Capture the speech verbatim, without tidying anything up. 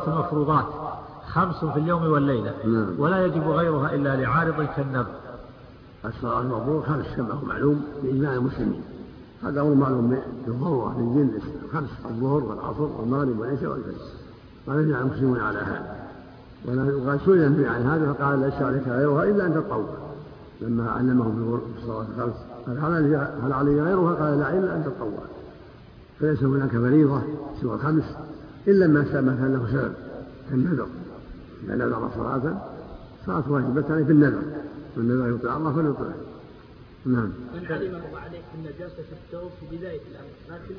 الصلوات المفروضات خمس في اليوم والليلة ولا يجب غيرها إلا لعارض كالنذر. الصلاة المفروض خمس كما هو معلوم بإجماع المسلمين، هذا هو معلوم بالضرورة من جنس خمس: الظهر والعصر والمغرب والعشاء والفجر، قال يجمع المسلمون على هذا. وقال سئل النبي عن هذا فقال ليس عليك غيرها إلا أن تتطوع، لما علمهم بالصلاة الخمس قال هل علي غيرها؟ قال لا إلا أن تتطوع. فليس هناك فريضة سوى الخمس إلا ما كان له سبب كالنذر، إذا نذر صلاة صلاة واجبة عليه بالنذر، والنذر يطيع الله فليطيعه. نعم. من علم عليك النجاسة في الثوب في بداية الأمر